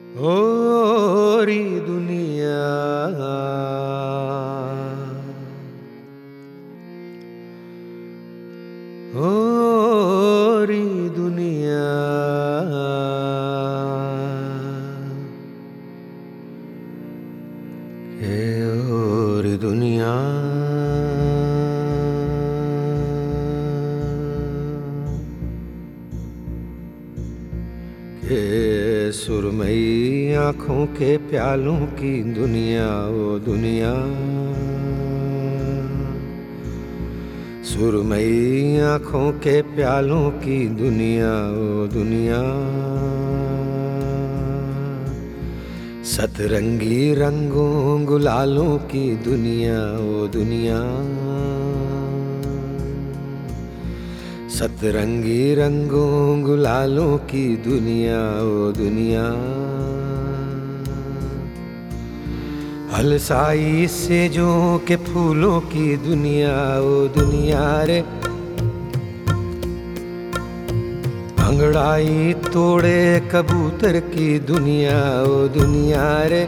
ओ री दुनिया ओ री दुनिया हे ओ री दुनिया के सुरमई आँखों के प्यालों की दुनिया ओ दुनिया सुरमई आँखों के प्यालों की दुनिया ओ दुनिया सतरंगी रंगों गुलालों की दुनिया ओ दुनिया सतरंगी रंगों गुलालों की दुनिया ओ दुनिया हलसाई सेजों के फूलों की दुनिया ओ दुनिया रे अंगड़ाई तोड़े कबूतर की दुनिया ओ दुनिया रे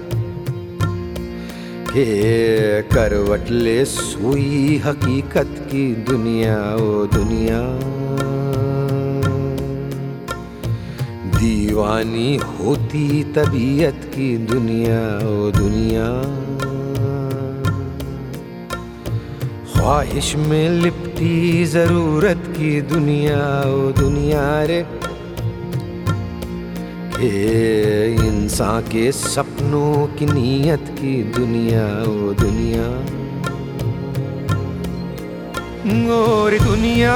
के करवट ले सोई हकीकत की दुनिया ओ दुनिया दीवानी होती तबीयत की दुनिया ओ दुनिया ख्वाहिश में लिपटी जरूरत की दुनिया ओ दुनिया रे इंसान के सपनों की नीयत की दुनिया ओ दुनिया और दुनिया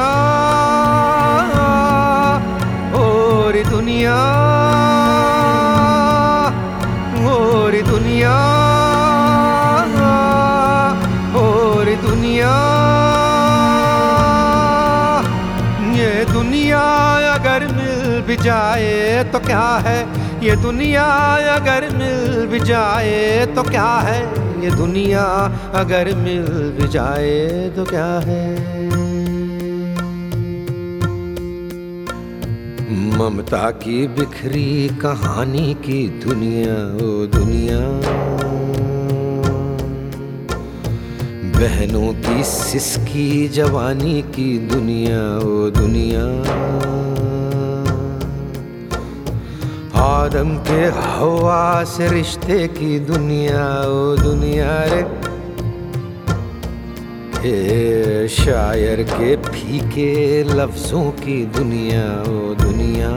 और दुनिया और दुनिया और दुनिया ये दुनिया अगर मिल भी जाए तो क्या है ये दुनिया अगर मिल भी जाए तो क्या है ये दुनिया अगर मिल भी जाए तो क्या है ममता की बिखरी कहानी की दुनिया ओ दुनिया बहनों की सिसकी जवानी की दुनिया ओ दुनिया आदम के हवा से रिश्ते की दुनिया ओ दुनिया रे शायर के फीके लफ्जों की दुनिया ओ दुनिया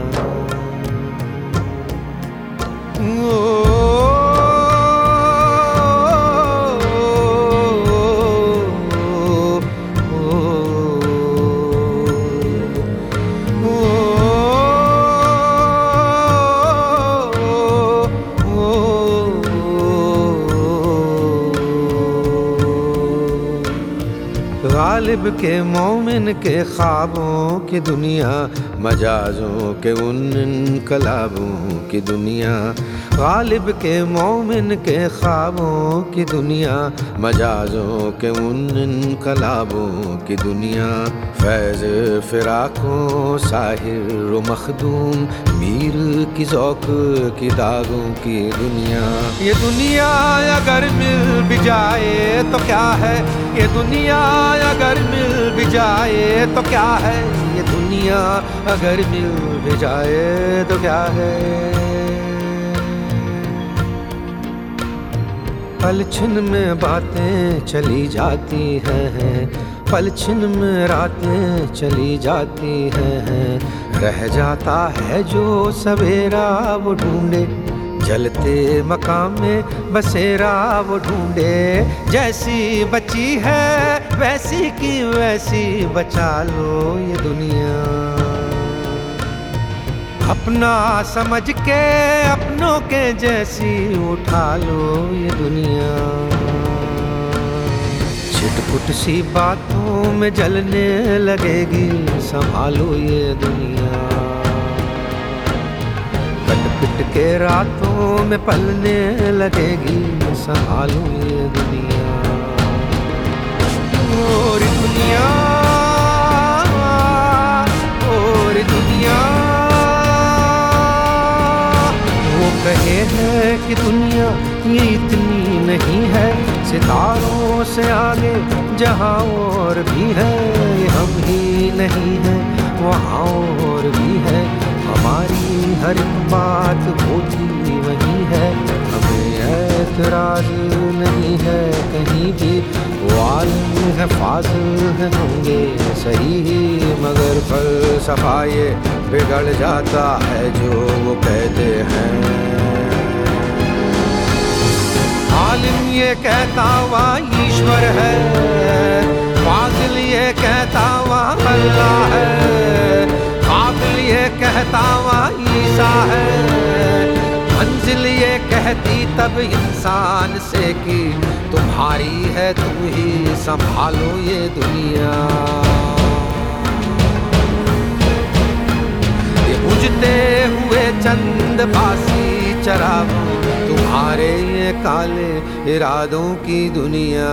गालिब के मोमिन के ख्वाबों की दुनिया मजाजों के उन इनकलाबों की दुनिया गालिब के मोमिन के ख्वाबों की दुनिया मजाजों के उन इनकलाबों की दुनिया फैज़ फिराकों साहिर व मखदूम मीर की ज़ौक़ की दागों की दुनिया ये दुनिया अगर मिल भी जाए तो क्या है ये दुनिया अगर मिल भी जाए तो क्या है ये दुनिया अगर मिल भी जाए तो क्या है पलछिन में बातें चली जाती हैं पलछिन में रातें चली जाती हैं रह जाता है जो सवेरा वो ढूंढे जलते मकाम में बसेरा वो ढूंढे जैसी बची है वैसी की वैसी बचा लो ये दुनिया अपना समझ के अपनों के जैसी उठा लो ये दुनिया छिटपुट सी बातों में जलने लगेगी संभालो ये दुनिया कट के रातों में पलने लगेगी संभालो ये दुनिया और दुनिया और दुनिया कहे हैं कि दुनिया ये इतनी नहीं है, सितारों से आगे जहाँ और भी है, ये हम ही नहीं हैं वहाँ और भी है, हमारी हर एक बात होती वही है, हमें ऐतराज नहीं है कहीं भी, वो आलिम है फाज़िल है होंगे सही ही, मगर फ़लसफ़ा ये बिगड़ जाता है जो वो कहते हैं। आलिम ये कहता हुआ ईश्वर है, फाज़िल ये कहता हुआ अल्लाह है, काबिल ये कहता हुआ ईसा है, मंजिल ये कहती तब इंसान से कि तुम्हारी है तुम ही संभालो ये दुनिया। ये बुझते हुए चंद बासी चरागों, तुम्हारे ये काले इरादों की दुनिया।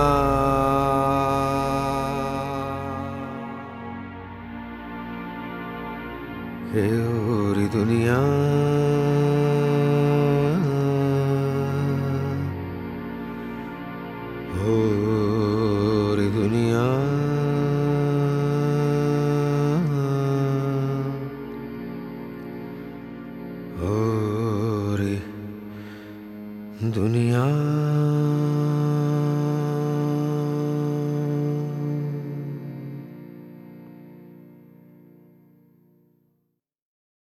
हे ओरी दुनिया, ओरी दुनिया, ओरी दुनिया।